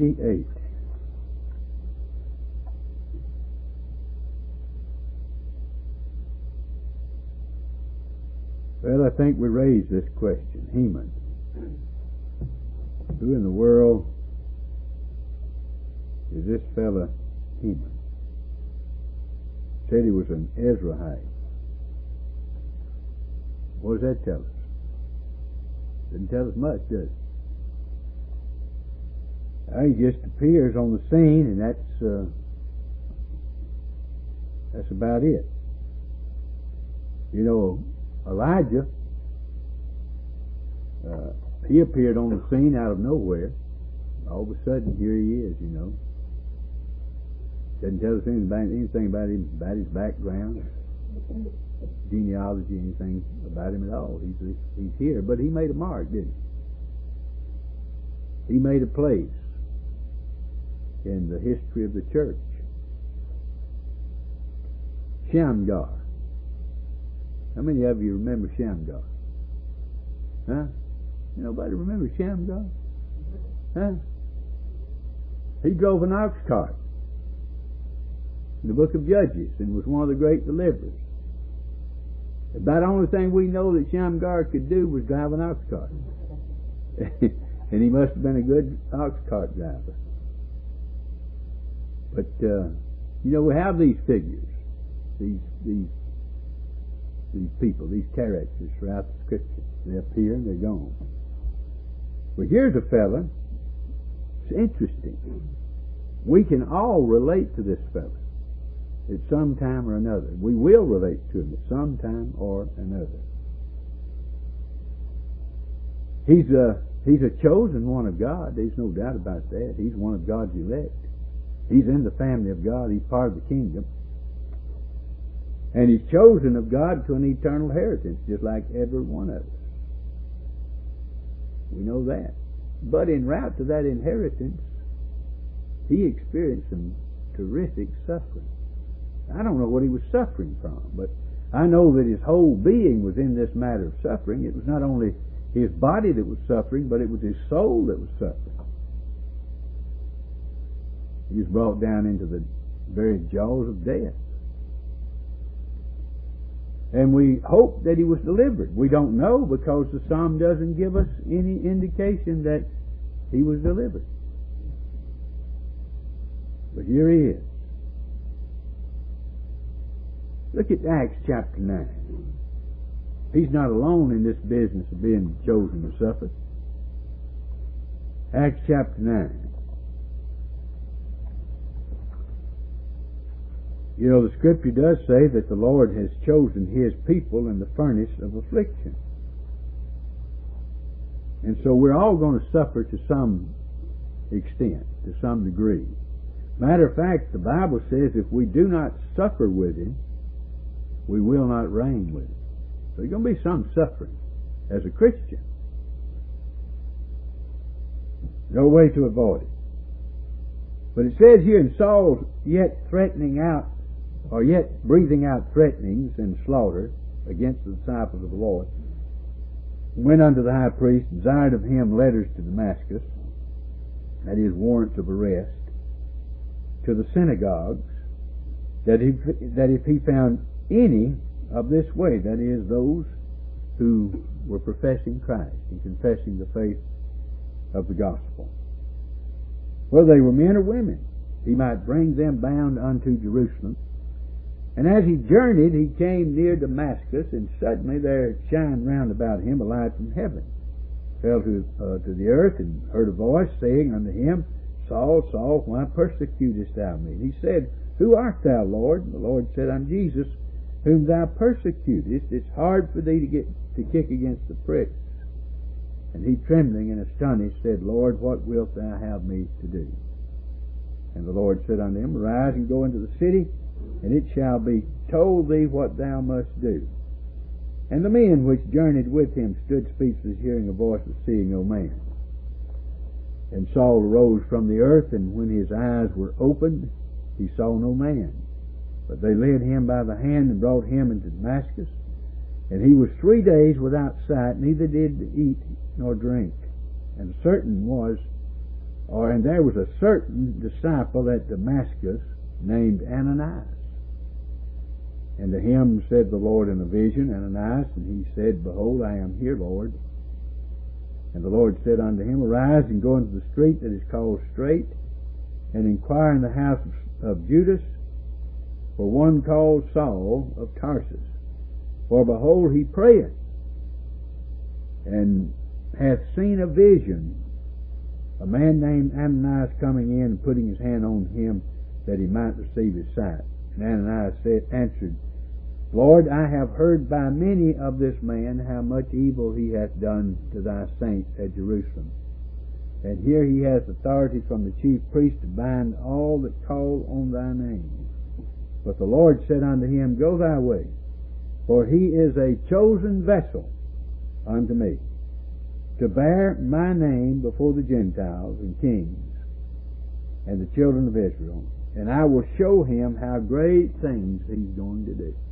68. Well, I think we raised this question. Heman. Who in the world is this fella Heman? Said he was an Ezrahite. What does that tell us? Didn't tell us much, does it? He just appears on the scene, and that's about it. You know, Elijah, he appeared on the scene out of nowhere. All of a sudden, here he is, you know. Doesn't tell us anything about him, about his background, genealogy, anything about him at all. He's here, but he made a mark, didn't he? He made a place in the history of the church. Shamgar. How many of you remember Shamgar? Huh? Nobody remember Shamgar? Huh? He drove an ox cart in the book of Judges and was one of the great deliverers. About the only thing we know that Shamgar could do was drive an ox cart. And he must have been a good ox cart driver. But, we have these figures, these people, these characters throughout the Scripture. They appear and they're gone. Well, here's a fella. It's interesting. We can all relate to this fella at some time or another. We will relate to him at some time or another. He's a chosen one of God. There's no doubt about that. He's one of God's elect. He's in the family of God. He's part of the kingdom. And he's chosen of God to an eternal inheritance, just like every one of us. We know that. But en route to that inheritance, he experienced some terrific suffering. I don't know what he was suffering from, but I know that his whole being was in this matter of suffering. It was not only his body that was suffering, but it was his soul that was suffering. He was brought down into the very jaws of death. And we hope that he was delivered. We don't know, because the psalm doesn't give us any indication that he was delivered. But here he is. Look at Acts chapter 9. He's not alone in this business of being chosen to suffer. Acts chapter 9. You know, the Scripture does say that the Lord has chosen His people in the furnace of affliction. And so we're all going to suffer to some extent, to some degree. Matter of fact, the Bible says if we do not suffer with Him, we will not reign with Him. So there's going to be some suffering as a Christian. No way to avoid it. But it says here, in Saul yet breathing out threatenings and slaughter against the disciples of the Lord, went unto the high priest, desired of him letters to Damascus, that is, warrants of arrest, to the synagogues, that if he found any of this way, that is, those who were professing Christ and confessing the faith of the gospel, whether they were men or women, he might bring them bound unto Jerusalem. And as he journeyed, he came near Damascus, and suddenly there shined round about him a light from heaven. Fell to the earth, and heard a voice saying unto him, Saul, Saul, why persecutest thou me? And he said, Who art thou, Lord? And the Lord said, I'm Jesus, whom thou persecutest. It's hard for thee to kick against the pricks. And he, trembling and astonished, said, Lord, what wilt thou have me to do? And the Lord said unto him, Arise and go into the city, and it shall be told thee what thou must do. And the men which journeyed with him stood speechless, hearing a voice, but seeing no man. And Saul arose from the earth, and when his eyes were opened, he saw no man. But they led him by the hand and brought him into Damascus. And he was 3 days without sight, neither did eat nor drink. And certain was And there was a certain disciple at Damascus named Ananias. And to him said the Lord in a vision, Ananias, and he said, Behold, I am here, Lord. And the Lord said unto him, Arise and go into the street that is called Straight, and inquire in the house of Judas for one called Saul of Tarsus. For behold, he prayeth, and hath seen a vision, a man named Ananias coming in and putting his hand on him that he might receive his sight. And Ananias answered, Lord, I have heard by many of this man how much evil he hath done to thy saints at Jerusalem. And here he has authority from the chief priest to bind all that call on thy name. But the Lord said unto him, Go thy way, for he is a chosen vessel unto me, to bear my name before the Gentiles and kings and the children of Israel. And I will show him how great things he's going to do.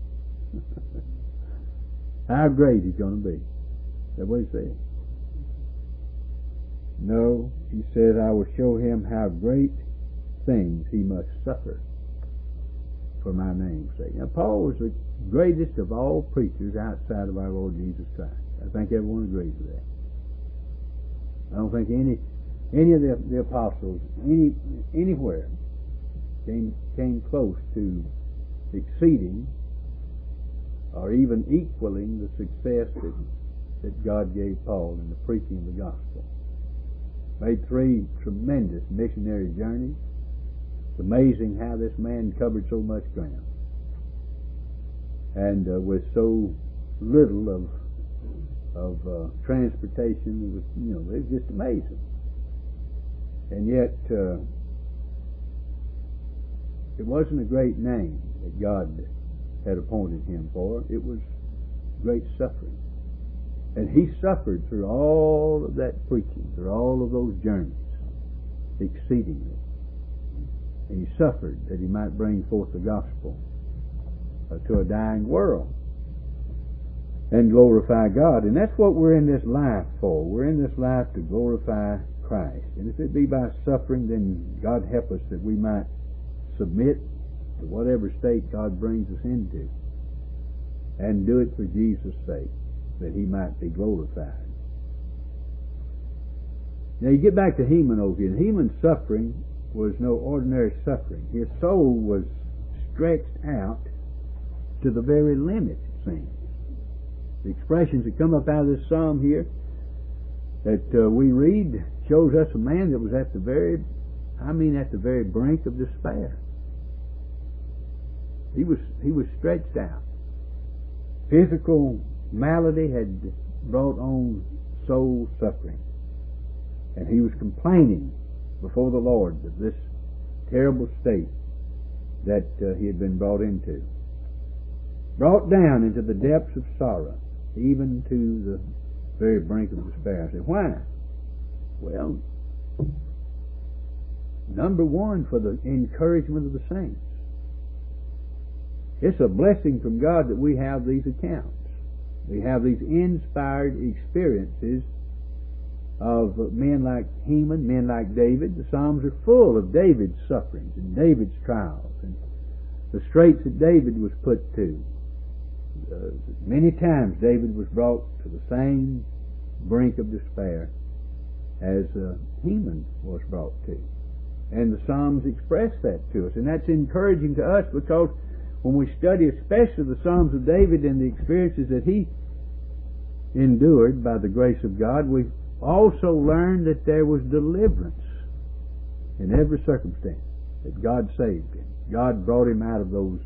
How great he's going to be. Is that what he said? No, he said, I will show him how great things he must suffer for my name's sake. Now, Paul was the greatest of all preachers outside of our Lord Jesus Christ. I think everyone agrees with that. I don't think any of the apostles anywhere came close to exceeding or even equaling the success that God gave Paul in the preaching of the gospel. Made 3 tremendous missionary journeys. It's amazing how this man covered so much ground, and with so little of transportation. It was just amazing. And yet it wasn't a great name that God had appointed him for. It was great suffering. And he suffered through all of that preaching, through all of those journeys, exceedingly. And he suffered that he might bring forth the gospel to a dying world and glorify God. And that's what we're in this life for. We're in this life to glorify Christ. And if it be by suffering, then God help us that we might submit to whatever state God brings us into, and do it for Jesus' sake, that he might be glorified. Now you get back to Heman over here. Heman's suffering was no ordinary suffering. His soul was stretched out to the very limit, it seems. The expressions that come up out of this psalm here that we read shows us a man that was at the very brink of despair. He was stretched out. Physical malady had brought on soul suffering, and he was complaining before the Lord of this terrible state that he had been brought into, brought down into the depths of sorrow, even to the very brink of despair. I said, why? Well, number one, for the encouragement of the saints. It's a blessing from God that we have these accounts. We have these inspired experiences of men like Heman, men like David. The Psalms are full of David's sufferings and David's trials and the straits that David was put to. Many times David was brought to the same brink of despair as Heman was brought to. And the Psalms express that to us. And that's encouraging to us, because when we study especially the Psalms of David and the experiences that he endured by the grace of God, we also learn that there was deliverance in every circumstance, that God saved him. God brought him out of those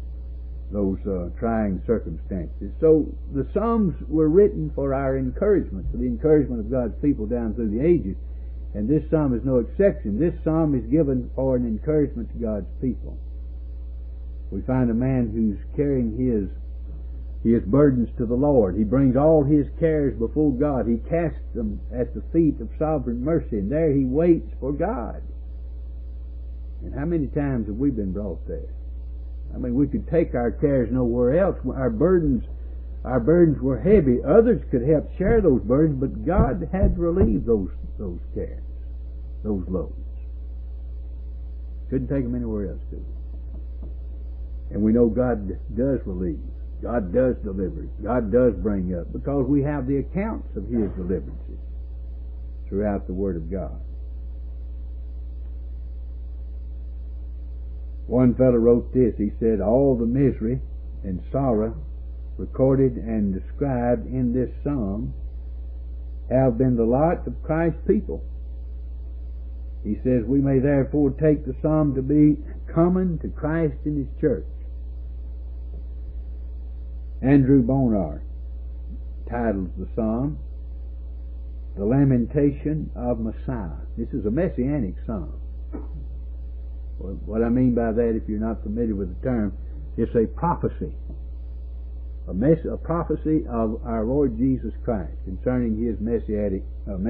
trying circumstances. So the Psalms were written for our encouragement, for the encouragement of God's people down through the ages. And this Psalm is no exception. This Psalm is given for an encouragement to God's people. We find a man who's carrying his burdens to the Lord. He brings all his cares before God. He casts them at the feet of sovereign mercy, and there he waits for God. And how many times have we been brought there? I mean, we could take our cares nowhere else. Our burdens were heavy. Others could help share those burdens, but God had to relieve those cares. those loads. Couldn't take them anywhere else, could we? And we know God does relieve. God does deliver. God does bring up, because we have the accounts of His deliverances throughout the Word of God. One fellow wrote this. He said, all the misery and sorrow recorded and described in this psalm have been the lot of Christ's people. He says, we may therefore take the psalm to be common to Christ and His church. Andrew Bonar titles the psalm, The Lamentation of Messiah. This is a messianic psalm. What I mean by that, if you're not familiar with the term, it's a prophecy. A prophecy of our Lord Jesus Christ concerning His messianic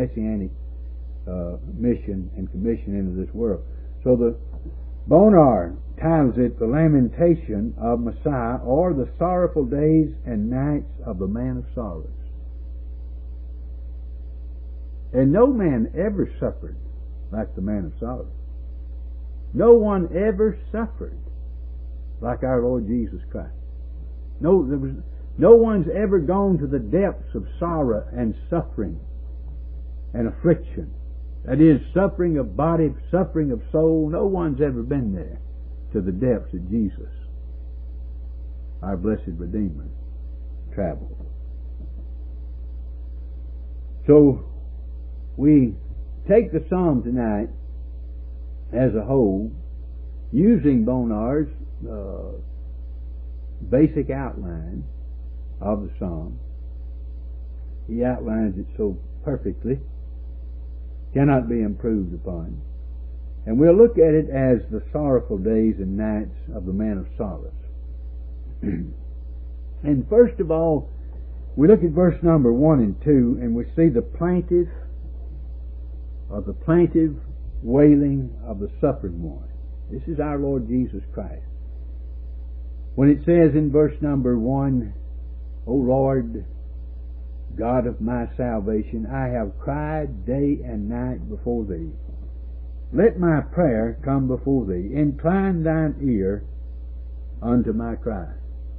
mission and commission into this world. So the Bonar titles it The Lamentation of Messiah, or the sorrowful days and nights of the man of sorrows. And no man ever suffered like the man of sorrows. No one ever suffered like our Lord Jesus Christ. No one's ever gone to the depths of sorrow and suffering and affliction. That is, suffering of body, suffering of soul. No one's ever been there to the depths that Jesus, our blessed Redeemer, traveled. So we take the psalm tonight as a whole, using Bonar's basic outline of the psalm. He outlines it so perfectly, cannot be improved upon. And we'll look at it as the sorrowful days and nights of the man of sorrows. And first of all, we look at verse number 1 and 2, and we see the plaintive wailing of the suffering one. This is our Lord Jesus Christ. When it says in verse number 1, O Lord, God of my salvation, I have cried day and night before Thee. Let my prayer come before Thee. Incline Thine ear unto my cry.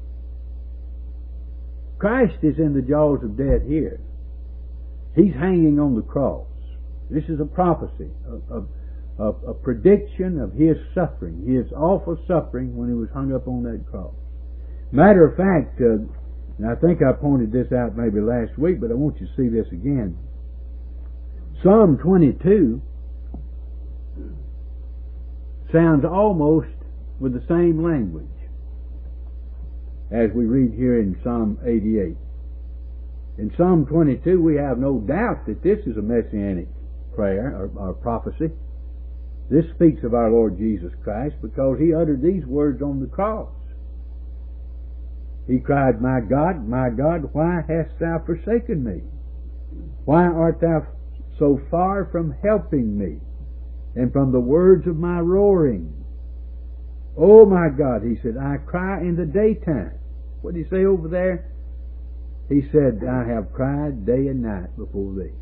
Christ is in the jaws of death here. He's hanging on the cross. This is a prophecy, a prediction of His suffering, His awful suffering when He was hung up on that cross. Matter of fact, and I think I pointed this out maybe last week, but I want you to see this again. Psalm 22 sounds almost with the same language as we read here in Psalm 88. In Psalm 22 we have no doubt that this is a messianic prayer or prophecy. This speaks of our Lord Jesus Christ because He uttered these words on the cross. He cried, my God, why hast Thou forsaken me? Why art Thou so far from helping me and from the words of my roaring? Oh my God, He said, I cry in the daytime. What did He say over there? He said, I have cried day and night before Thee.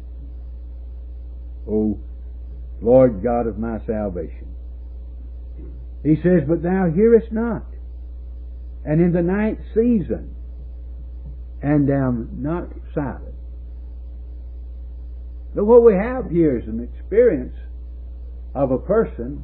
O Lord God of my salvation. He says, but Thou hearest not, and in the night season, and am not silent. So what we have here is an experience of a person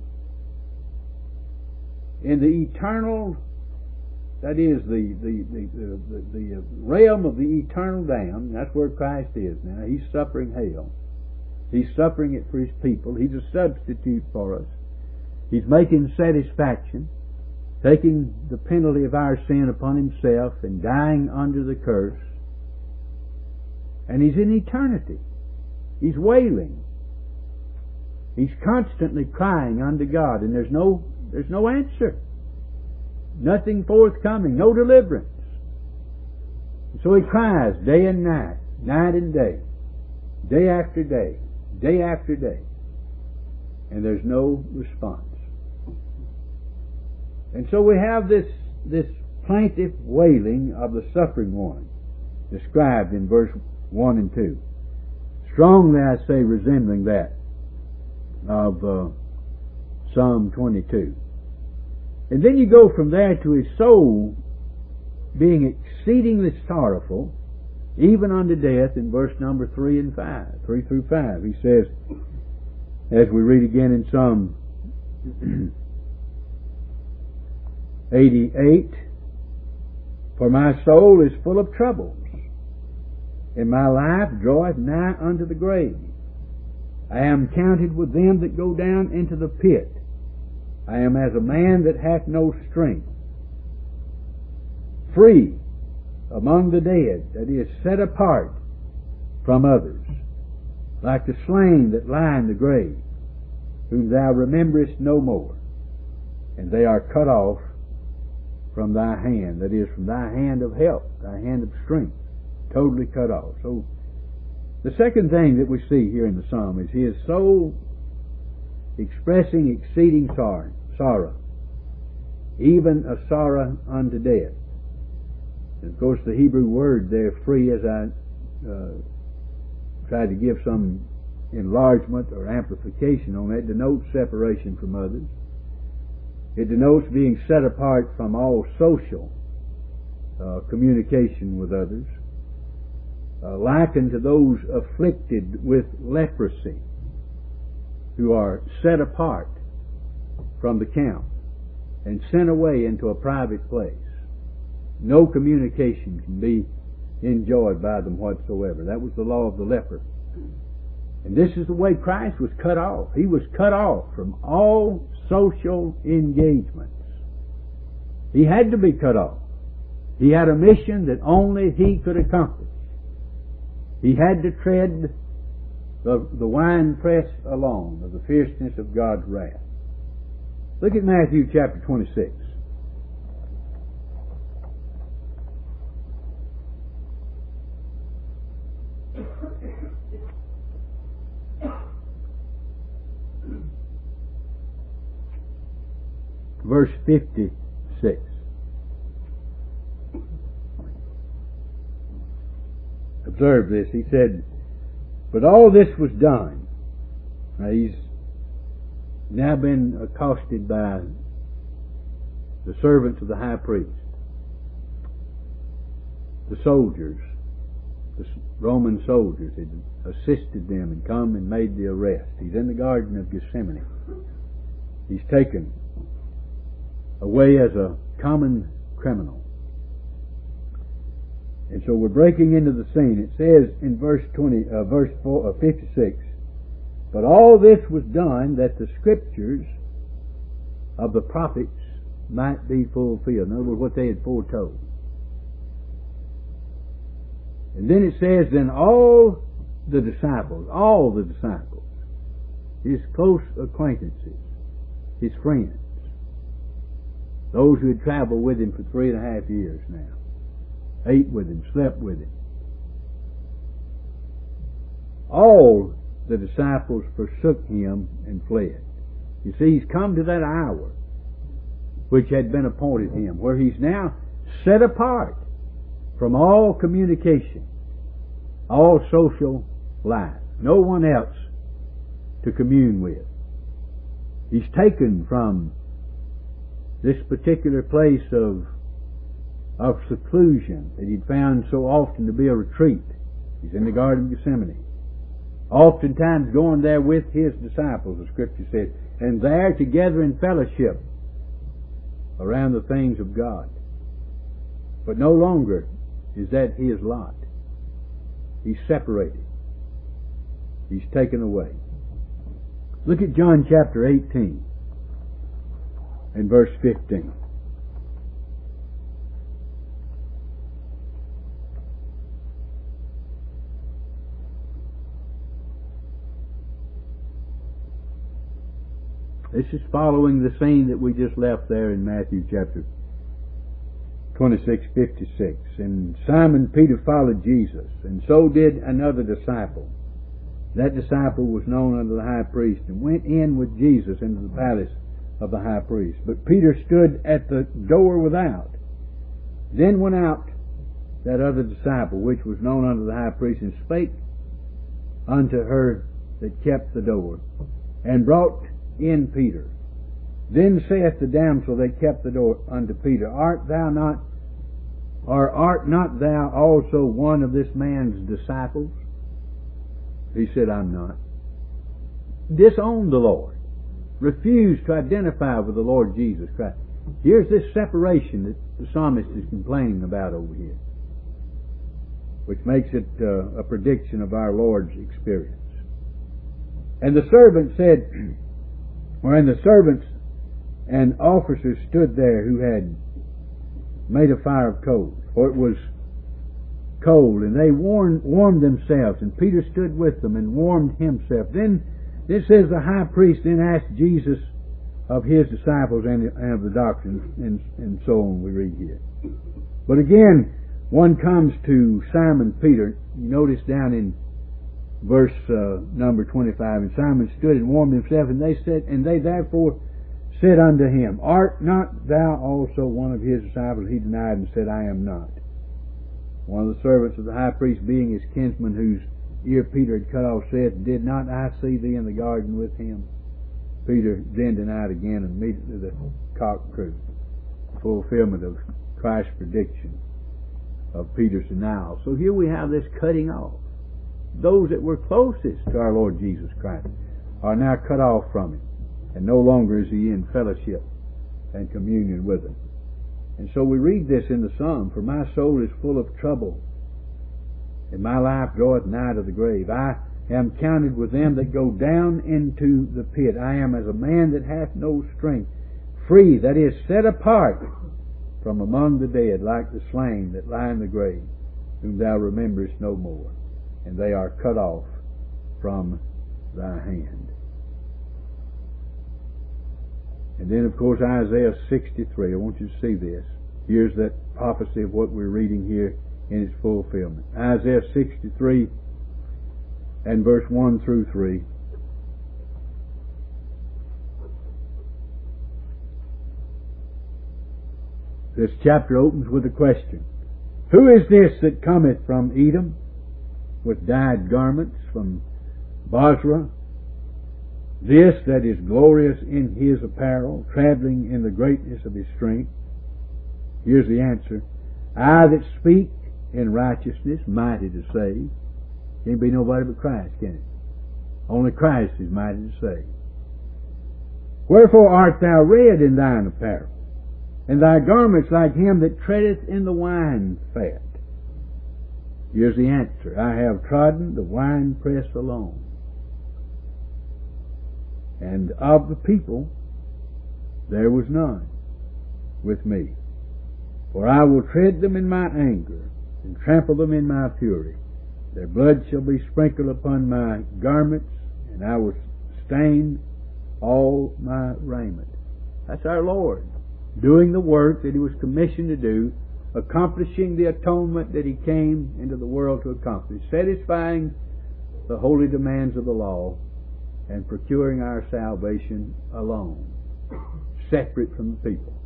in the eternal, that is the realm of the eternal damned. That's where Christ is now. He's suffering hell. He's suffering it for His people. He's a substitute for us. He's making satisfaction, taking the penalty of our sin upon Himself and dying under the curse. And He's in eternity. He's wailing. He's constantly crying unto God, and there's no answer. Nothing forthcoming, no deliverance. So He cries day and night, night and day, day after day, day after day, and there's no response. And so we have this plaintive wailing of the suffering one described in verse 1 and 2. Strongly, I say, resembling that of Psalm 22. And then you go from there to his soul being exceedingly sorrowful, even unto death, in verse number 3 through 5. He says, as we read again in Psalm 88, for my soul is full of troubles, and my life draweth nigh unto the grave. I am counted with them that go down into the pit. I am as a man that hath no strength, free among the dead, that is, set apart from others, like the slain that lie in the grave, whom thou rememberest no more, and they are cut off from thy hand, that is, from thy hand of help, thy hand of strength, totally cut off. So, the second thing that we see here in the psalm is his soul expressing exceeding sorrow, even a sorrow unto death. And of course, the Hebrew word there, free, as I tried to give some enlargement or amplification on it, denotes separation from others. It denotes being set apart from all social communication with others, likened to those afflicted with leprosy, who are set apart from the camp and sent away into a private place. No communication can be enjoyed by them whatsoever. That was the law of the leper. And this is the way Christ was cut off. He was cut off from all social engagements. He had to be cut off. He had a mission that only he could accomplish. He had to tread the winepress alone of the fierceness of God's wrath. Look at Matthew chapter 26. Verse 56. Observe this. He said, but all this was done. Now he's now been accosted by the servants of the high priest, the soldiers, the Roman soldiers had assisted them and come and made the arrest. He's in the Garden of Gethsemane. He's taken away as a common criminal. And so we're breaking into the scene. It says in verse 56, but all this was done that the scriptures of the prophets might be fulfilled. In other words, what they had foretold. And then it says, then all the disciples, his close acquaintances, his friends, those who had traveled with him for 3.5 years now, ate with him, slept with him, all the disciples forsook him and fled. You see, he's come to that hour which had been appointed him, where he's now set apart from all communication, all social life, no one else to commune with. He's taken from this particular place of seclusion that he'd found so often to be a retreat. He's in the Garden of Gethsemane, oftentimes going there with his disciples, the Scripture says, and there together in fellowship around the things of God. But no longer is that his lot. He's separated. He's taken away. Look at John chapter 18 and verse 15. This is following the scene that we just left there in Matthew chapter 26:56. And Simon Peter followed Jesus, and so did another disciple. That disciple was known unto the high priest, and went in with Jesus into the palace of the high priest. But Peter stood at the door without. Then went out that other disciple, which was known unto the high priest, and spake unto her that kept the door, and brought in Peter. Then saith the damsel that kept the door unto Peter, art not thou also one of this man's disciples? He said, I'm not. Disowned the Lord. Refused to identify with the Lord Jesus Christ. Here's this separation that the psalmist is complaining about over here, which makes it a prediction of our Lord's experience. And the servant said, and the servants and officers stood there who had made a fire of coals, for it was cold, and they warmed themselves, and Peter stood with them and warmed himself. Then it says the high priest then asked Jesus of his disciples and of the doctrines, and so on we read here. But again, one comes to Simon Peter. You notice down in verse number 25, and Simon stood and warmed himself, and they therefore said unto him, art not thou also one of his disciples? He denied and said, I am not. One of the servants of the high priest, being his kinsman, whose ear Peter had cut off, said, did not I see thee in the garden with him? Peter then denied again, and immediately the cock crew. Fulfillment of Christ's prediction of Peter's denial. So here we have this cutting off. Those that were closest to our Lord Jesus Christ are now cut off from him, and no longer is he in fellowship and communion with them. And so we read this in the Psalm, for my soul is full of trouble, and my life draweth nigh to the grave. I am counted with them that go down into the pit. I am as a man that hath no strength, free, that is, set apart from among the dead, like the slain that lie in the grave, whom thou rememberest no more, and they are cut off from thy hand. And then, of course, Isaiah 63. I want you to see this. Here's that prophecy of what we're reading here in its fulfillment. Isaiah 63 and verse 1 through 3. This chapter opens with a question. Who is this that cometh from Edom with dyed garments, from Bozrah? This that is glorious in his apparel, traveling in the greatness of his strength. Here's the answer. I that speak in righteousness, mighty to save. Can't be nobody but Christ, can it? Only Christ is mighty to save. Wherefore art thou red in thine apparel, and thy garments like him that treadeth in the wine fat? Here's the answer. I have trodden the winepress alone, and of the people there was none with me. For I will tread them in my anger, and trample them in my fury. Their blood shall be sprinkled upon my garments, and I will stain all my raiment. That's our Lord, doing the work that he was commissioned to do, accomplishing the atonement that he came into the world to accomplish, satisfying the holy demands of the law, and procuring our salvation alone, separate from the people.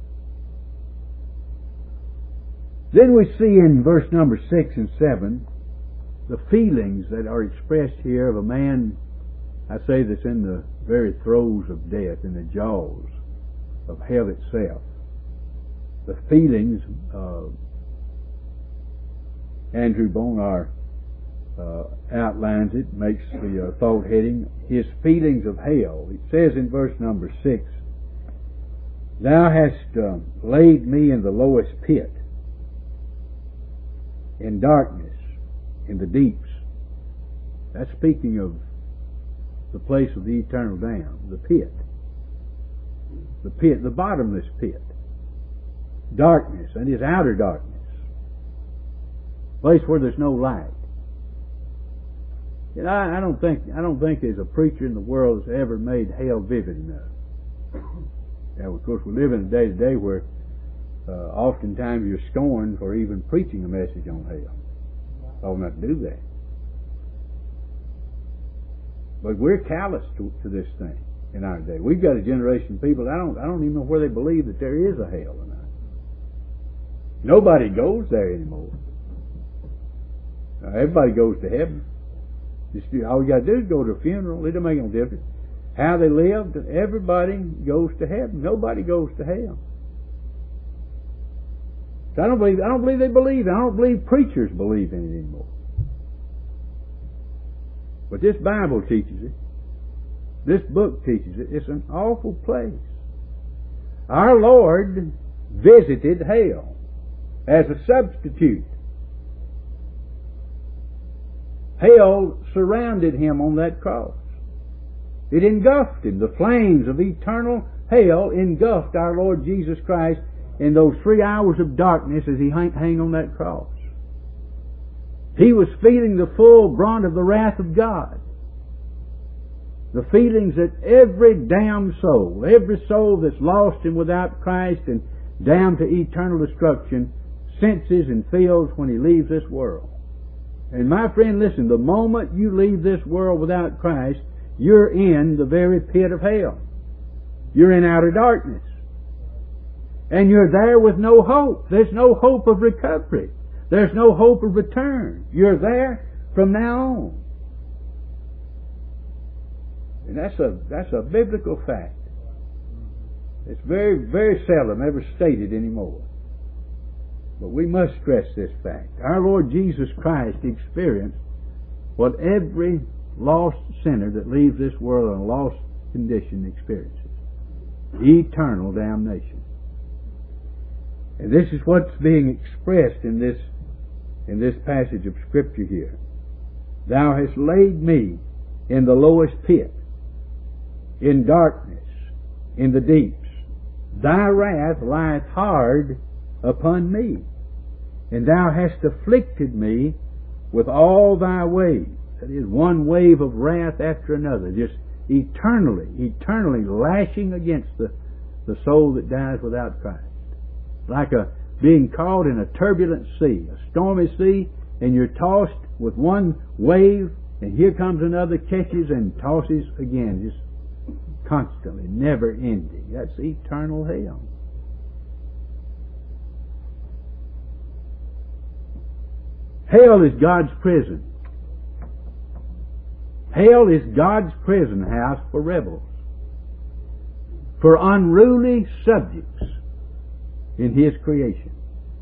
Then we see in verse number 6 and 7 the feelings that are expressed here of a man, I say, that's in the very throes of death, in the jaws of hell itself. The feelings, Andrew Bonar outlines it, makes the thought heading, his feelings of hell. It says in verse number 6, Thou hast laid me in the lowest pit, in darkness, in the deeps. That's speaking of the place of the eternal damned, the pit. The pit, the bottomless pit. Darkness, and is outer darkness. Place where there's no light. And I don't think there's a preacher in the world that's ever made hell vivid enough. Now, of course, we live in a day today where oftentimes you're scorned for even preaching a message on hell. I will not do that. But we're callous to this thing in our day. We've got a generation of people, I don't even know where they believe that there is a hell or not. Nobody goes there anymore. Everybody goes to heaven. All you got to do is go to a funeral. It don't make no difference how they lived, everybody goes to heaven. Nobody goes to hell. So I don't believe they believe it. I don't believe preachers believe in it anymore. But this Bible teaches it. This book teaches it. It's an awful place. Our Lord visited hell as a substitute. Hell surrounded him on that cross. It engulfed him. The flames of eternal hell engulfed our Lord Jesus Christ in those 3 hours of darkness as he hung on that cross. He was feeling the full brunt of the wrath of God. The feelings that every damned soul, every soul that's lost and without Christ and damned to eternal destruction, senses and feels when he leaves this world. And my friend, listen, the moment you leave this world without Christ, you're in the very pit of hell. You're in outer darkness. And you're there with no hope. There's no hope of recovery. There's no hope of return. You're there from now on. And that's a biblical fact. It's very, very seldom ever stated anymore. But we must stress this fact. Our Lord Jesus Christ experienced what every lost sinner that leaves this world in a lost condition experiences. Eternal damnation. And this is what's being expressed in this passage of Scripture here. Thou hast laid me in the lowest pit, in darkness, in the deeps. Thy wrath lieth hard upon me, and thou hast afflicted me with all thy waves. That is, one wave of wrath after another, just eternally lashing against the soul that dies without Christ. Like being caught in a turbulent sea, a stormy sea, and you're tossed with one wave, and here comes another, catches and tosses again, just constantly, never ending. That's eternal hell. Hell is God's prison. Hell is God's prison house for rebels, for unruly subjects in His creation.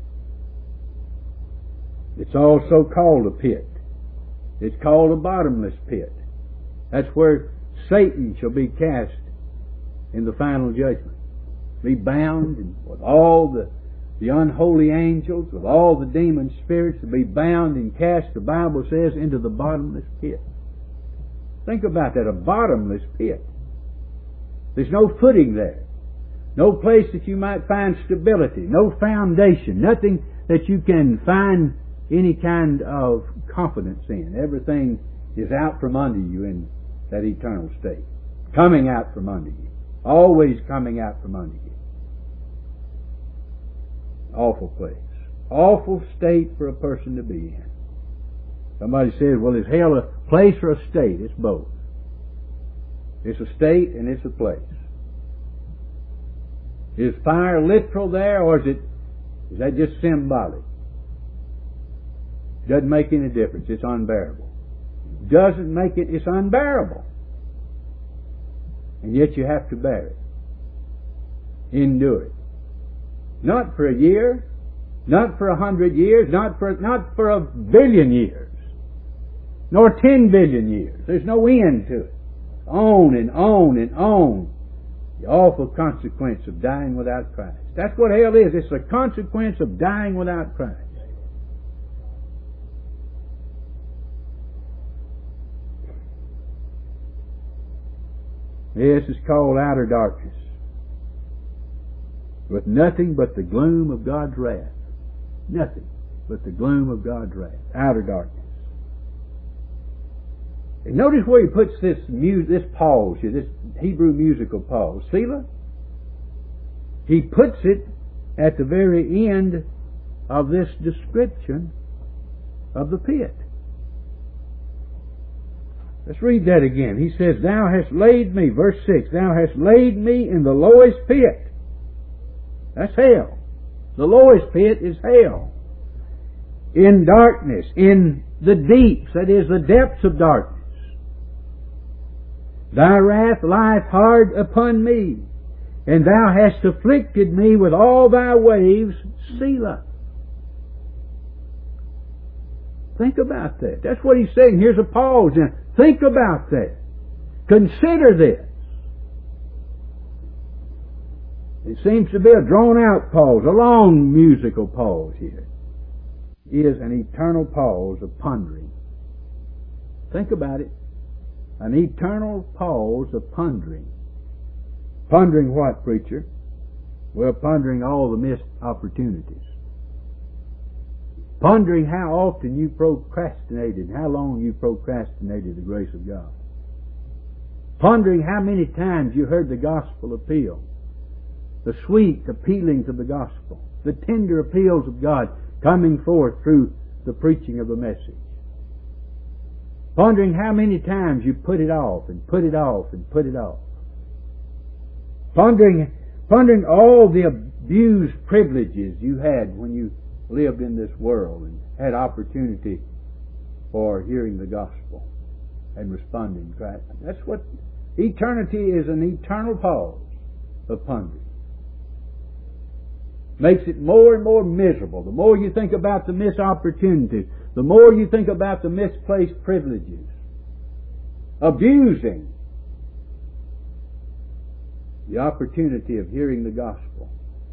It's also called a pit. It's called a bottomless pit. That's where Satan shall be cast in the final judgment. Be bound with all the unholy angels, with all the demon spirits, to be bound and cast, the Bible says, into the bottomless pit. Think about that, a bottomless pit. There's no footing there. No place that you might find stability. No foundation. Nothing that you can find any kind of confidence in. Everything is out from under you in that eternal state. Coming out from under you. Always coming out from under you. Awful place. Awful state for a person to be in. Somebody says, well, is hell a place or a state? It's both. It's a state and it's a place. Is fire literal there, or is that just symbolic? Doesn't make any difference. It's unbearable. Doesn't make it, it's unbearable. And yet you have to bear it. Endure it. Not for a year, not for 100 years, not for 1 billion years, nor 10 billion years. There's no end to it. On and on and on. The awful consequence of dying without Christ. That's what hell is. It's a consequence of dying without Christ. This is called outer darkness, with nothing but the gloom of God's wrath. Nothing but the gloom of God's wrath. Outer darkness. And notice where he puts this pause here, this Hebrew musical pause. Selah? He puts it at the very end of this description of the pit. Let's read that again. He says, Thou hast laid me, verse 6, Thou hast laid me in the lowest pit. That's hell. The lowest pit is hell. In darkness, in the deeps, that is, the depths of darkness. Thy wrath lieth hard upon me, and thou hast afflicted me with all thy waves, Selah. Think about that. That's what he's saying. Here's a pause. Now, think about that. Consider this. It seems to be a drawn-out pause, a long musical pause here. It is an eternal pause of pondering. Think about it. An eternal pause of pondering. Pondering what, preacher? Well, pondering all the missed opportunities. Pondering how often you procrastinated, how long you procrastinated the grace of God. Pondering how many times you heard the gospel appeal, the sweet appealings of the gospel, the tender appeals of God coming forth through the preaching of the message. Pondering how many times you put it off and put it off and put it off. Pondering all the abused privileges you had when you lived in this world and had opportunity for hearing the gospel and responding to Christ. That's what eternity is, an eternal pause of pondering. Makes it more and more miserable. The more you think about the missed opportunities, the more you think about the misplaced privileges, abusing the opportunity of hearing the gospel.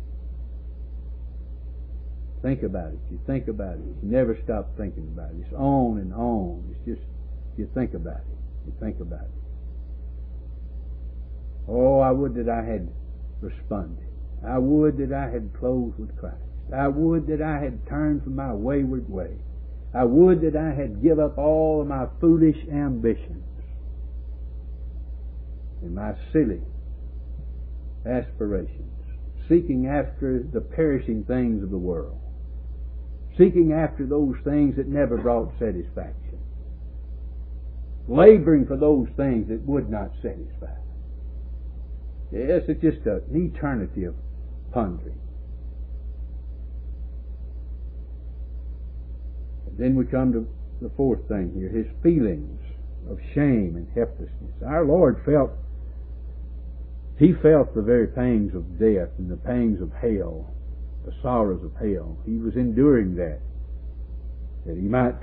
Think about it. You think about it. You never stop thinking about it. It's on and on. It's just, you think about it. You think about it. Oh, I would that I had responded. I would that I had closed with Christ. I would that I had turned from my wayward way. I would that I had give up all of my foolish ambitions and my silly aspirations, seeking after the perishing things of the world, seeking after those things that never brought satisfaction, laboring for those things that would not satisfy. Yes, it's just an eternity of pondering. And then we come to the fourth thing here, his feelings of shame and helplessness. Our Lord felt the very pangs of death and the pangs of hell, the sorrows of hell. He was enduring that he might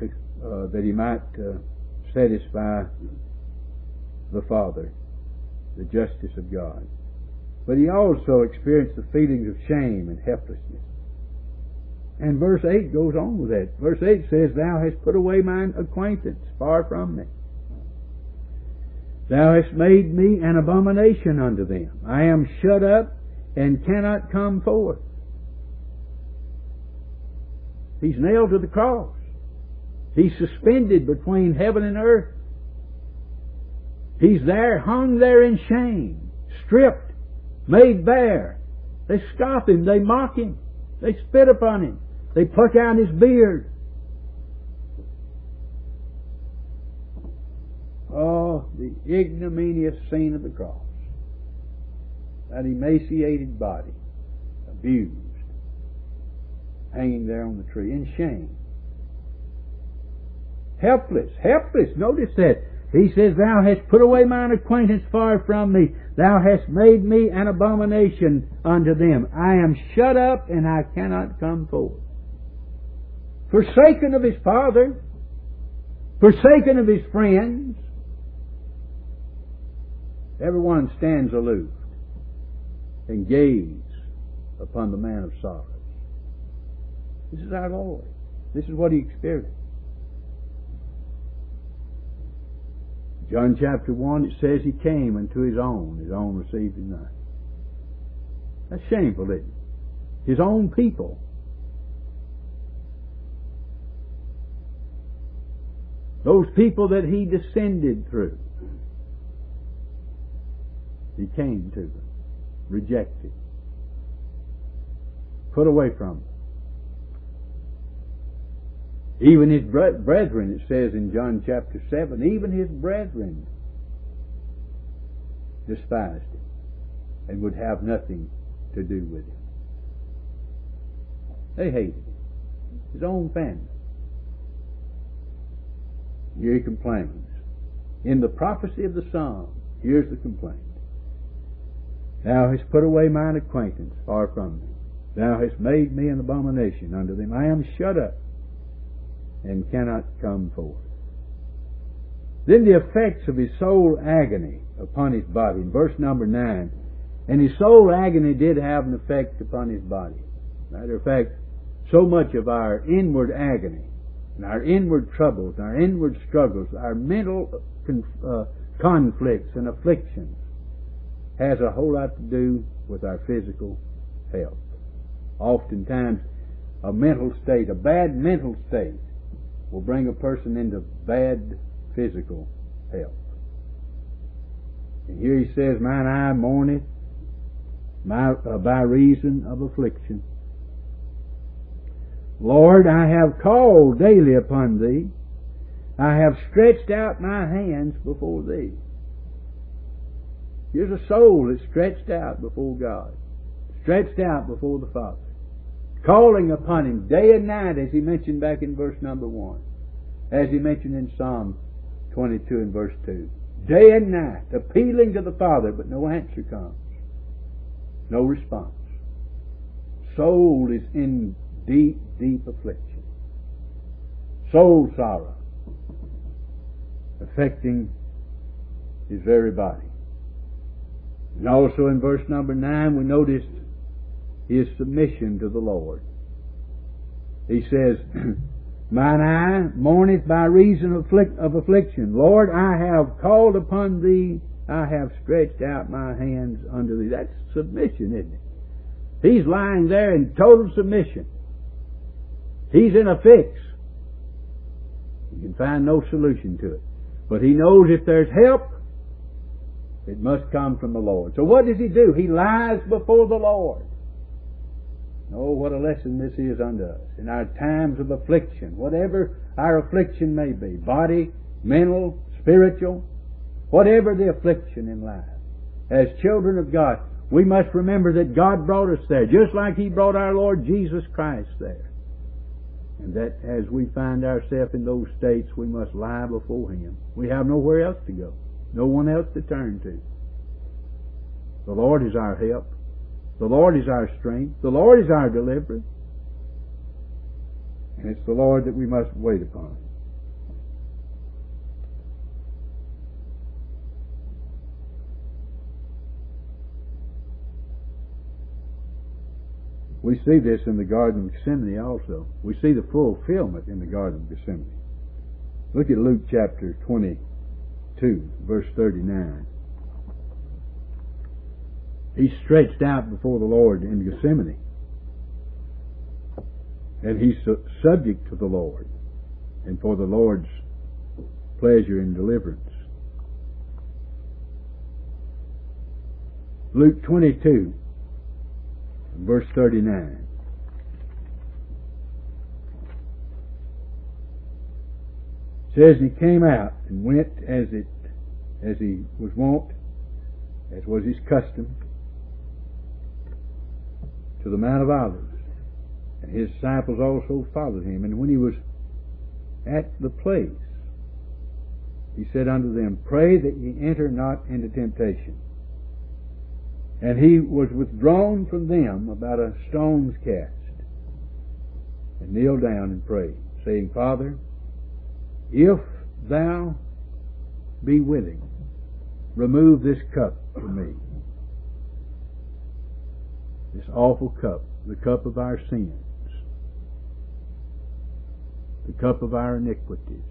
satisfy the Father, the justice of God. But he also experienced the feelings of shame and helplessness. And verse 8 goes on with that. Verse 8 says, Thou hast put away mine acquaintance far from me. Thou hast made me an abomination unto them. I am shut up and cannot come forth. He's nailed to the cross. He's suspended between heaven and earth. He's there, hung there in shame, stripped, made bare. They scoff him, they mock him, they spit upon him, they pluck out his beard. Oh, the ignominious scene of the cross. That emaciated body, abused, hanging there on the tree in shame. Helpless. Notice that. He says, Thou hast put away mine acquaintance far from me. Thou hast made me an abomination unto them. I am shut up and I cannot come forth. Forsaken of his father, forsaken of his friends, everyone stands aloof and gazes upon the man of sorrows. This is our Lord. This is what he experienced. John chapter 1, it says he came unto his own received him not. That's shameful, isn't it? His own people. Those people that he descended through. He came to them, rejected, put away from them. Even his brethren, it says in John chapter 7, even his brethren despised him and would have nothing to do with him. They hated him. His own family. Here he complains. In the prophecy of the Psalm, Here's the complaint. Thou hast put away mine acquaintance far from me. Thou hast made me an abomination unto them. I am shut up and cannot come forth. Then the effects of his soul agony upon his body. In verse number 9, and his soul agony did have an effect upon his body. Matter of fact, so much of our inward agony and our inward troubles, our inward struggles, our mental conflicts and afflictions has a whole lot to do with our physical health. Oftentimes, a mental state, a bad mental state, will bring a person into bad physical health. And here he says, mine eye mourneth by reason of affliction. Lord, I have called daily upon thee. I have stretched out my hands before thee. Here's a soul that's stretched out before God, stretched out before the Father, calling upon Him day and night, as he mentioned back in verse number 1, as he mentioned in Psalm 22 and verse 2. Day and night, appealing to the Father, but no answer comes. No response. Soul is in deep, deep affliction. Soul sorrow affecting his very body. And also in verse number 9 we noticed his submission to the Lord. He says, mine eye mourneth by reason of affliction. Lord, I have called upon thee. I have stretched out my hands unto thee. That's submission, isn't it? He's lying there in total submission. He's in a fix. He can find no solution to it. But he knows if there's help, it must come from the Lord. So what does he do? He lies before the Lord. Oh, what a lesson this is unto us. In our times of affliction, whatever our affliction may be, body, mental, spiritual, whatever the affliction in life, as children of God, we must remember that God brought us there, just like He brought our Lord Jesus Christ there. And that as we find ourselves in those states, we must lie before Him. We have nowhere else to go, no one else to turn to. The Lord is our help. The Lord is our strength. The Lord is our deliverer. And it's the Lord that we must wait upon. We see this in the Garden of Gethsemane also. We see the fulfillment in the Garden of Gethsemane. Look at Luke chapter 22, verse 39. He's stretched out before the Lord in Gethsemane. And he's subject to the Lord and for the Lord's pleasure and deliverance. Luke 22, verse 39. It says, he came out and went as he was wont, as was his custom, to the Mount of Olives. And his disciples also followed him. And when he was at the place, he said unto them, pray that ye enter not into temptation. And he was withdrawn from them about a stone's cast, and kneeled down and prayed, saying, Father, if thou be willing, remove this cup from me. This awful cup, the cup of our sins, the cup of our iniquities.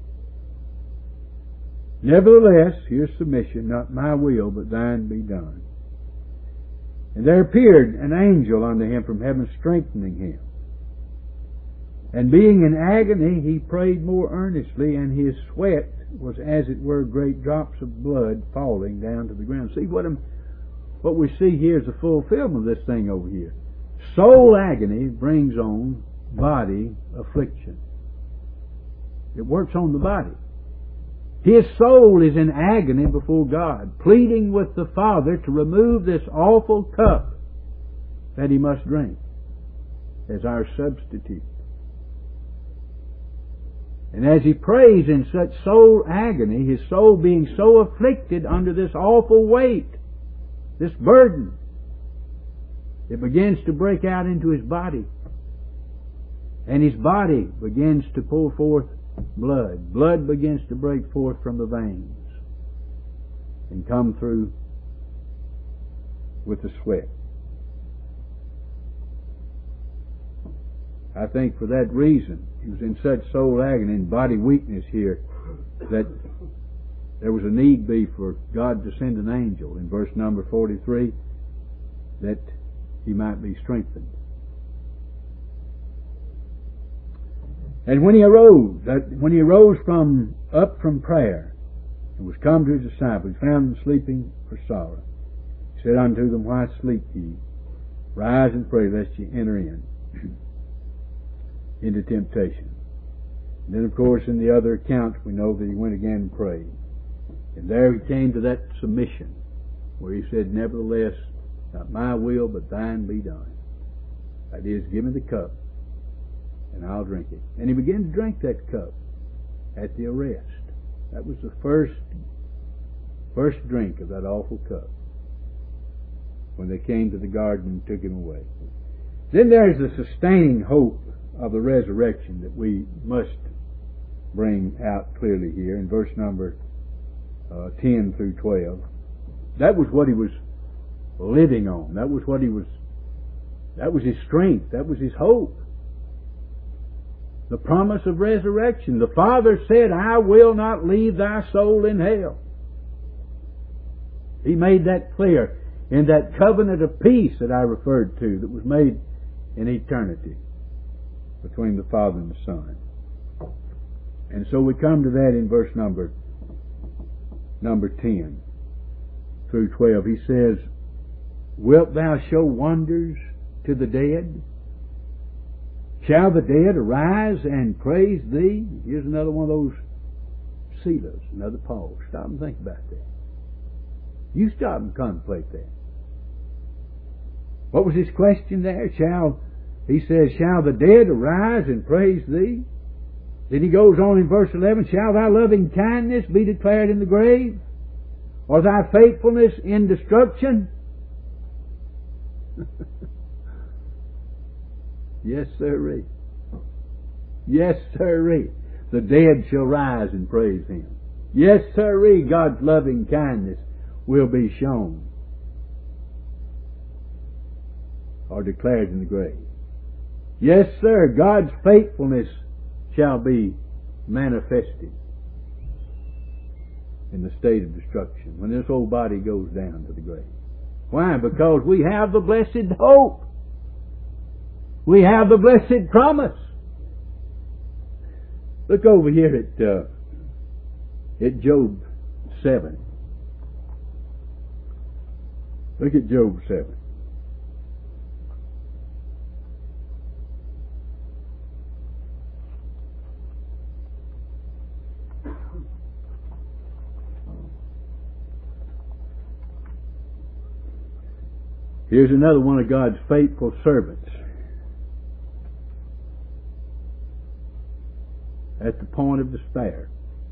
Nevertheless, here's submission, not my will, but thine be done. And there appeared an angel unto him from heaven, strengthening him. And being in agony, he prayed more earnestly, and his sweat was as it were great drops of blood falling down to the ground. See, what we see here is the fulfillment of this thing over here. Soul agony brings on body affliction. It works on the body. His soul is in agony before God, pleading with the Father to remove this awful cup that he must drink as our substitute. And as he prays in such soul agony, his soul being so afflicted under this awful weight, this burden, it begins to break out into his body. And his body begins to pull forth blood. Blood begins to break forth from the veins and come through with the sweat. I think for that reason, he was in such soul agony and body weakness here that there was a need be for God to send an angel in verse number 43 that he might be strengthened. And when he arose up from prayer and was come to his disciples, he found them sleeping for sorrow. He said unto them, Why sleep ye? Rise and pray, lest ye enter into temptation. And then, of course, in the other accounts, we know that he went again and prayed. And there he came to that submission where he said, Nevertheless, not my will, but thine be done. That is, give me the cup, and I'll drink it. And he began to drink that cup at the arrest. That was the first drink of that awful cup when they came to the garden and took him away. Then there's the sustaining hope of the resurrection that we must bring out clearly here in verse number 10 through 12. That was what he was living on. That was his strength. That was his hope. The promise of resurrection. The Father said, I will not leave thy soul in hell. He made that clear in that covenant of peace that I referred to that was made in eternity between the Father and the Son. And so we come to that in verse number 10 through 12. He says, Wilt thou show wonders to the dead? Shall the dead arise and praise thee? Here's another one of those Selahs, another pause. Stop and think about that. You stop and contemplate that. What was his question there? He says, Shall the dead arise and praise thee? Then he goes on in verse 11, Shall thy loving kindness be declared in the grave? Or thy faithfulness in destruction? Yes, sirree. Yes, sirree. The dead shall rise and praise him. Yes, sirree. God's loving kindness will be shown or declared in the grave. Yes, sir. God's faithfulness shall be manifested in the state of destruction when this old body goes down to the grave. Why? Because we have the blessed hope. We have the blessed promise. Look over here at Job 7. Look at Job 7. Here's another one of God's faithful servants. At the point of despair.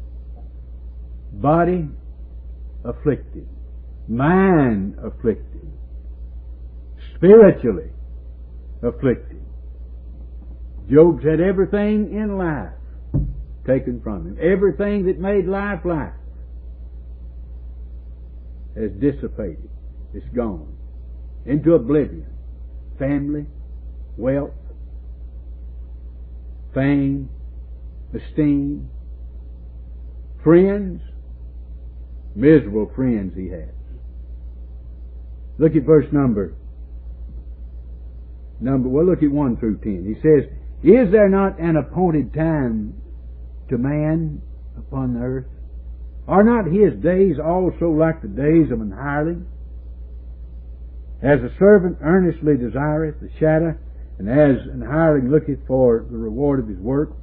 Body afflicted. Mind afflicted. Spiritually afflicted. Job's had everything in life taken from him. Everything that made life life has dissipated. It's gone into oblivion. Family, wealth, fame, esteem, friends, miserable friends he has. Look at verse number, look at 1 through 10. He says, Is there not an appointed time to man upon the earth? Are not his days also like the days of an hireling? As a servant earnestly desireth the shadow, and as an hireling looketh for the reward of his work,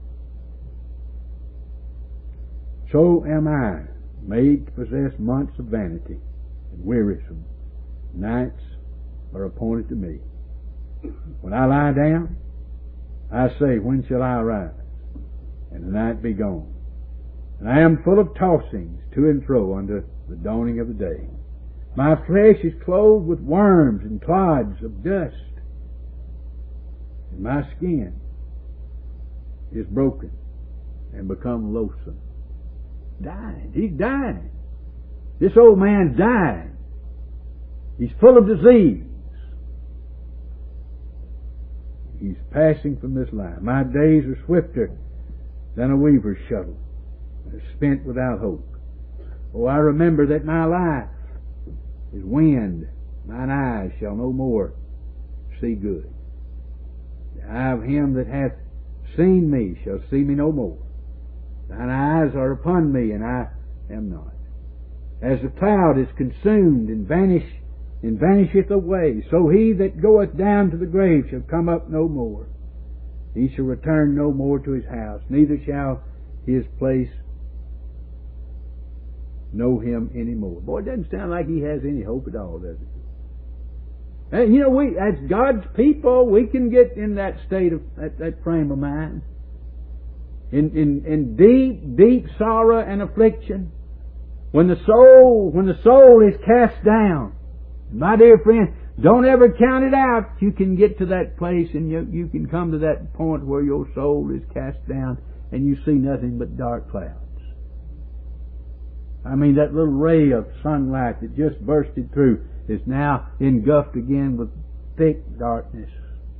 so am I made to possess months of vanity and wearisome. Nights are appointed to me. When I lie down, I say, When shall I arise? and the night be gone. And I am full of tossings to and fro unto the dawning of the day. My flesh is clothed with worms and clods of dust, and my skin is broken and become loathsome. Dying. He's dying. This old man's dying. He's full of disease. He's passing from this life. My days are swifter than a weaver's shuttle. They're spent without hope. Oh, I remember that my life is wind. Mine eyes shall no more see good. The eye of him that hath seen me shall see me no more. Thine eyes are upon me, and I am not. As the cloud is consumed and vanisheth away, so he that goeth down to the grave shall come up no more. He shall return no more to his house, neither shall his place know him any more. Boy, it doesn't sound like he has any hope at all, does it? And you know, we, as God's people, we can get in that state of, that frame of mind. In deep sorrow and affliction. When the soul is cast down. My dear friend, don't ever count it out. You can get to that place and you can come to that point where your soul is cast down and you see nothing but dark clouds. I mean, that little ray of sunlight that just bursted through is now engulfed again with thick darkness.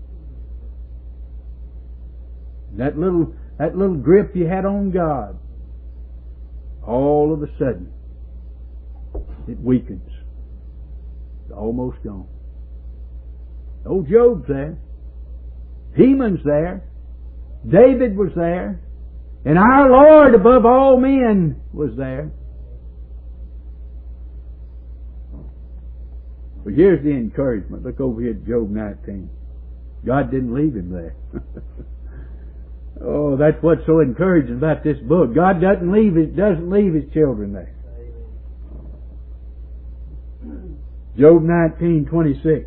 That little grip you had on God, all of a sudden, it weakens. It's almost gone. Old Job's there. Heman's there. David was there. And our Lord above all men was there. But here's the encouragement. Look over here at Job 19. God didn't leave him there. Oh, that's what's so encouraging about this book. God doesn't leave his children there. Job 19:26.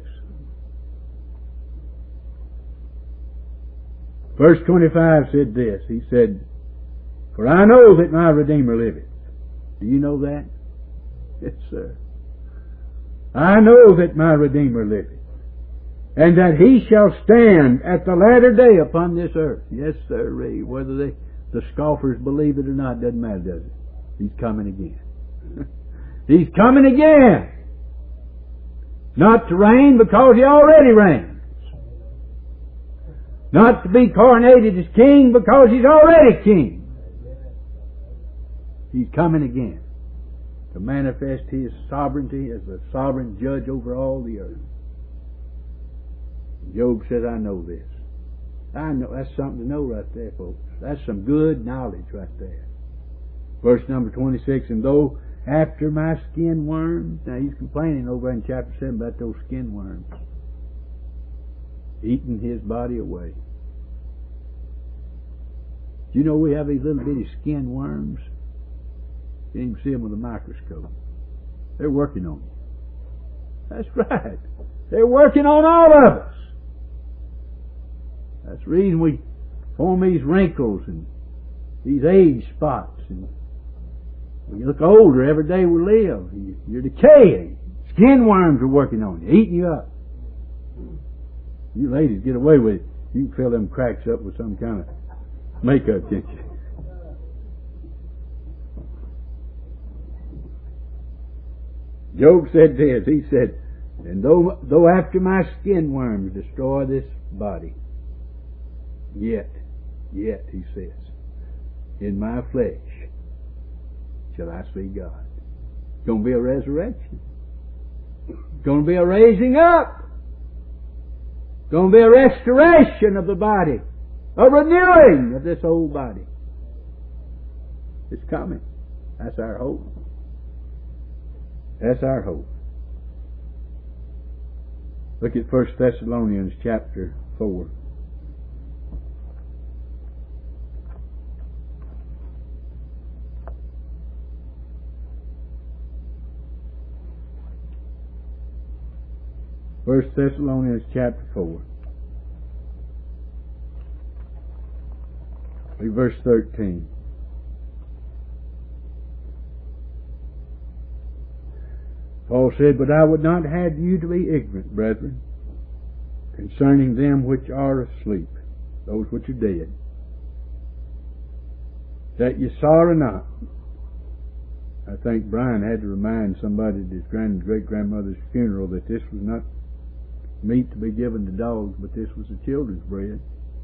Verse 25 said this. He said, "For I know that my Redeemer liveth." Do you know that? Yes, sir. I know that my Redeemer liveth, and that he shall stand at the latter day upon this earth. Yes, sir. Whether the scoffers believe it or not doesn't matter, does it? He's coming again. He's coming again. Not to reign because he already reigns. Not to be coronated as king because he's already king. He's coming again to manifest his sovereignty as the sovereign judge over all the earth. Job says, I know this. I know. That's something to know right there, folks. That's some good knowledge right there. Verse number 26, and though after my skin worms, now he's complaining over in chapter 7 about those skin worms eating his body away. Do you know we have these little bitty skin worms? You can't even see them with a microscope. They're working on you. That's right. They're working on all of us. That's the reason we form these wrinkles and these age spots. And we look older every day we live. You're decaying. Skin worms are working on you, eating you up. You ladies get away with it. You can fill them cracks up with some kind of makeup, can't you? Job said this. He said, and though after my skin worms destroy this body, yet, he says, in my flesh shall I see God. It's going to be a resurrection. It's going to be a raising up. It's going to be a restoration of the body. A renewing of this old body. It's coming. That's our hope. That's our hope. Look at 1 Thessalonians chapter 4. First Thessalonians chapter 4. Look, verse 13. Paul said, "But I would not have you to be ignorant, brethren, concerning them which are asleep," those which are dead, "that ye sorrow not." I think Brian had to remind somebody at his great-grandmother's funeral that this was not meat to be given to dogs, but this was the children's bread.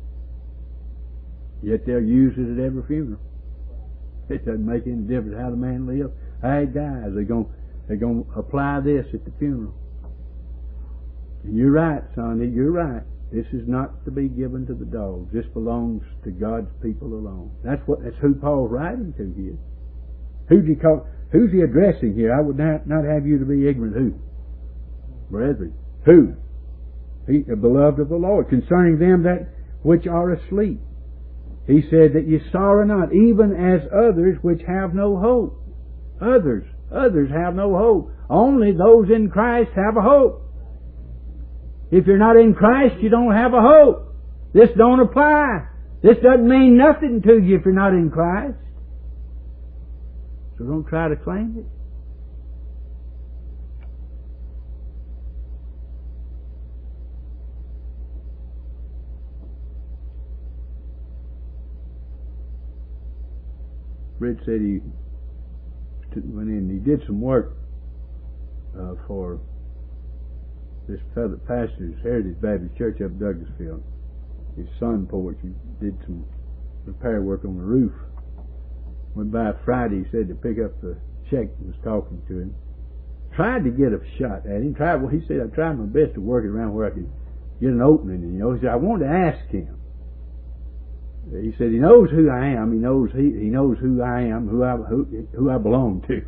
Yet they'll use it at every funeral. It doesn't make any difference how the man lives, how he dies. They're going to apply this at the funeral. And you're right, Sonny, you're right. This is not to be given to the dogs. This belongs to God's people alone. That's who Paul's writing to here. Who's he addressing here? I would not have you to be ignorant. Who? Brethren. Who? He, the beloved of the Lord, concerning them that which are asleep. He said that ye sorrow not, even as others which have no hope. Others have no hope. Only those in Christ have a hope. If you're not in Christ, you don't have a hope. This don't apply. This doesn't mean nothing to you if you're not in Christ. So don't try to claim it. Red said he went in. He did some work for this fellow pastor's Heritage Baptist Church up Douglasville. His son porch. He did some repair work on the roof. Went by Friday. He said to pick up the check and was talking to him. Tried to get a shot at him. He said, I tried my best to work it around where I could get an opening. And, he said, I wanted to ask him. He said he knows who I am. He knows who I am, who I belong to,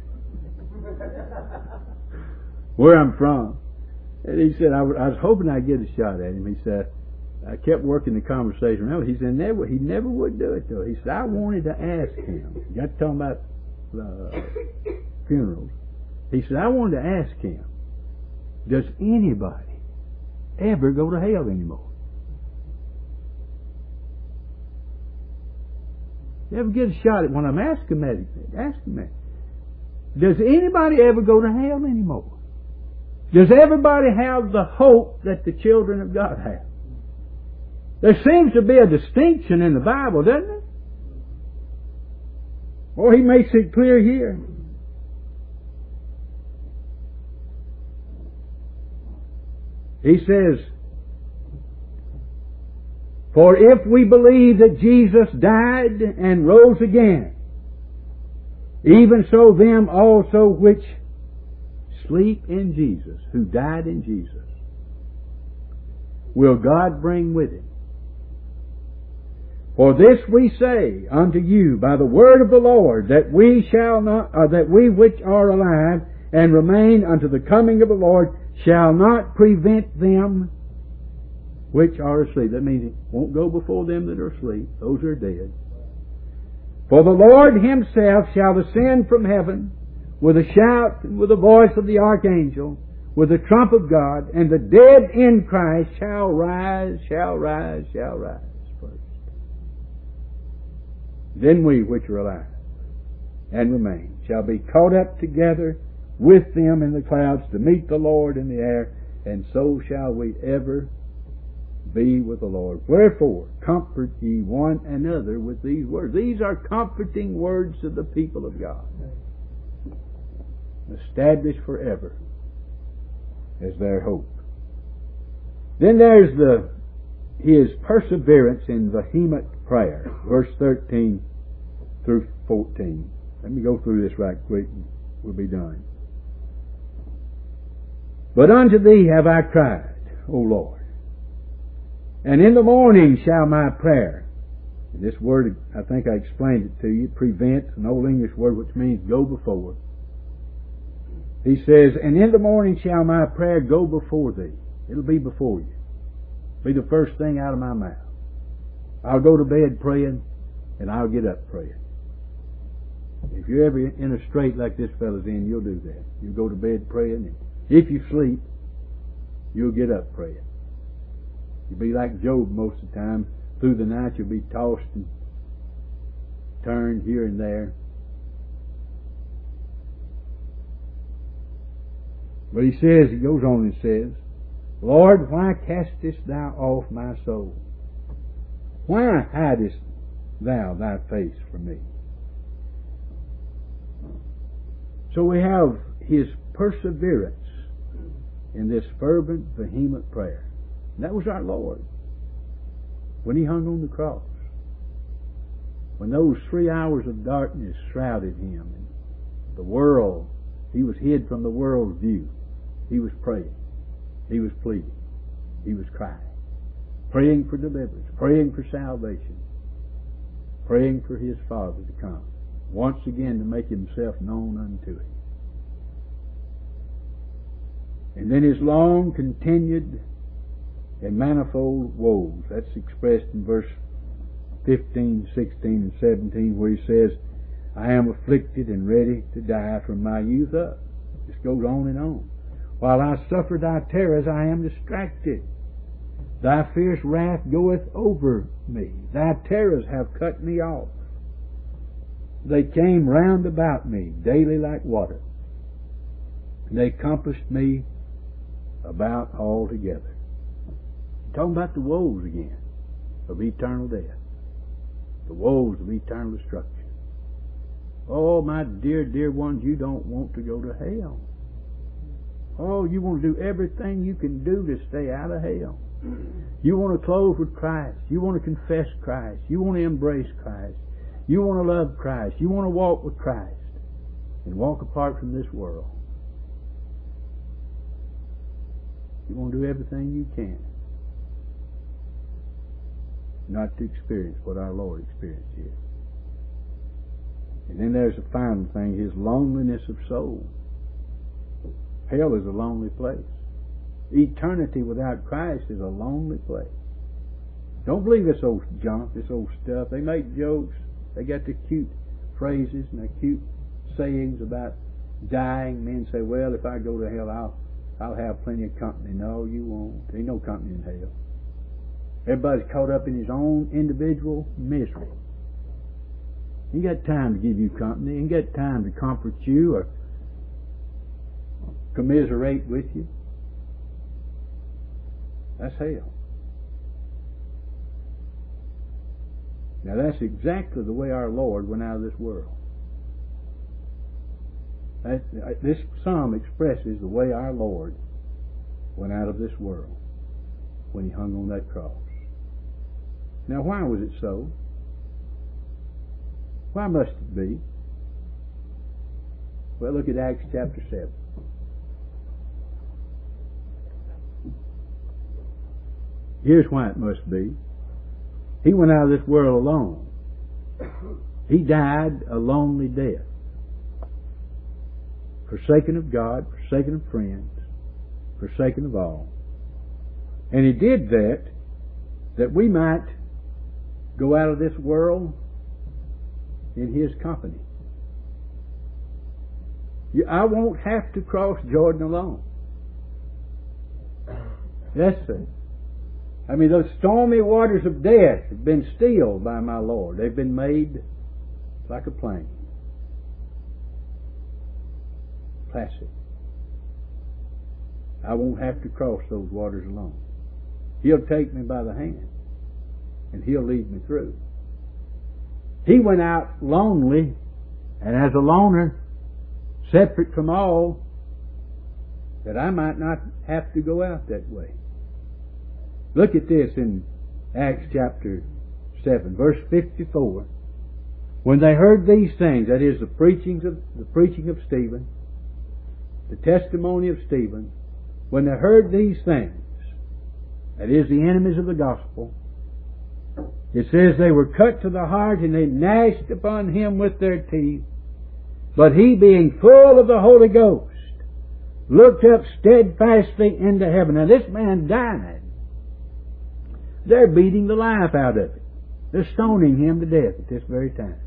where I'm from. And he said I was hoping I'd get a shot at him. He said I kept working the conversation around. He said he never would do it though. He said I wanted to ask him. He got talking about funerals. He said I wanted to ask him, does anybody ever go to hell anymore? You ever get a shot at when I'm asking that? Ask him that. Does anybody ever go to hell anymore? Does everybody have the hope that the children of God have? There seems to be a distinction in the Bible, doesn't it? Well, he makes it clear here. He says, for if we believe that Jesus died and rose again, even so them also which sleep in Jesus, who died in Jesus, will God bring with him. For this we say unto you by the word of the Lord, that we which are alive and remain unto the coming of the Lord shall not prevent them which are asleep. That means it won't go before them that are asleep. Those are dead. For the Lord himself shall descend from heaven with a shout and with the voice of the archangel, with the trump of God, and the dead in Christ shall rise first. Then we which are alive and remain shall be caught up together with them in the clouds to meet the Lord in the air, and so shall we ever be with the Lord. Wherefore, comfort ye one another with these words. These are comforting words to the people of God. Established forever as their hope. Then there's his perseverance in vehement prayer. Verse 13 through 14. Let me go through this right quick and we'll be done. But unto thee have I cried, O Lord. And in the morning shall my prayer. And this word, I think I explained it to you, prevent, an old English word which means go before. He says, and in the morning shall my prayer go before thee. It'll be before you. Be the first thing out of my mouth. I'll go to bed praying, and I'll get up praying. If you're ever in a strait like this fellow's in, you'll do that. You'll go to bed praying, and if you sleep, you'll get up praying. You'll be like Job most of the time. Through the night you'll be tossed and turned here and there. But he says, he goes on and says, Lord, why castest thou off my soul? Why hidest thou thy face from me? So we have his perseverance in this fervent, vehement prayer. And that was our Lord when he hung on the cross. When those 3 hours of darkness shrouded him and the world, he was hid from the world's view. He was praying. He was pleading. He was crying. Praying for deliverance. Praying for salvation. Praying for his Father to come once again to make himself known unto him. And then his long continued and manifold woes. That's expressed in verse 15, 16, and 17, where he says, I am afflicted and ready to die from my youth up. This goes on and on. While I suffer thy terrors, I am distracted. Thy fierce wrath goeth over me. Thy terrors have cut me off. They came round about me daily like water. They compassed me about altogether. Talking about the woes again of eternal death. The woes of eternal destruction. Oh, my dear, dear ones, you don't want to go to hell. Oh, you want to do everything you can do to stay out of hell. You want to close with Christ. You want to confess Christ. You want to embrace Christ. You want to love Christ. You want to walk with Christ and walk apart from this world. You want to do everything you can not to experience what our Lord experienced here. And then there's the final thing, his loneliness of soul. Hell is a lonely place. Eternity without Christ is a lonely place. Don't believe this old junk, this old stuff. They make jokes. They got the cute phrases and the cute sayings about dying. Men say, well, if I go to hell, I'll have plenty of company. No, you won't. There ain't no company in hell. Everybody's caught up in his own individual misery. He ain't got time to give you company. He ain't got time to comfort you or commiserate with you. That's hell. Now that's exactly the way our Lord went out of this world. This psalm expresses the way our Lord went out of this world when he hung on that cross. Now why was it so? Why must it be? Well, look at Acts chapter 7. Here's why it must be. He went out of this world alone. He died a lonely death. Forsaken of God, forsaken of friends, forsaken of all. And he did that we might go out of this world in his company. I won't have to cross Jordan alone. Yes, sir. I mean, those stormy waters of death have been stilled by my Lord. They've been made like a plain. Placid. I won't have to cross those waters alone. He'll take me by the hand and he'll lead me through. He went out lonely, and as a loner, separate from all, that I might not have to go out that way. Look at this in Acts chapter 7, verse 54. When they heard these things, that is the preaching of Stephen, the testimony of Stephen, when they heard these things, that is the enemies of the gospel, it says they were cut to the heart and they gnashed upon him with their teeth. But he, being full of the Holy Ghost, looked up steadfastly into heaven. Now this man died. They're beating the life out of him. They're stoning him to death at this very time.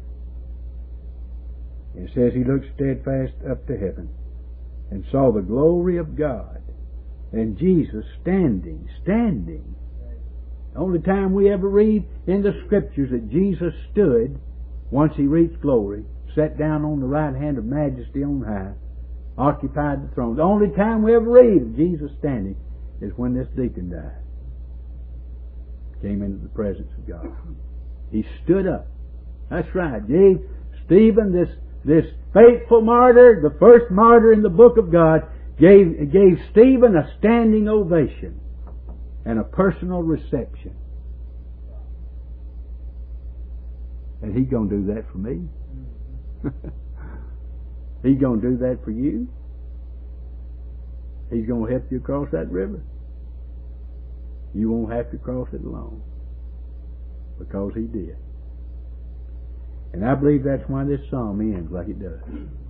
It says he looked steadfast up to heaven and saw the glory of God and Jesus standing. The only time we ever read in the Scriptures that Jesus stood once he reached glory, sat down on the right hand of majesty on high, occupied the throne. The only time we ever read of Jesus standing is when this deacon died. Came into the presence of God. He stood up. That's right. Gave Stephen, this faithful martyr, the first martyr in the book of God, gave Stephen a standing ovation and a personal reception. And He's going to do that for me. He's going to do that for you. He's going to help you across that river. You won't have to cross it alone, because He did. And I believe that's why this psalm ends like it does.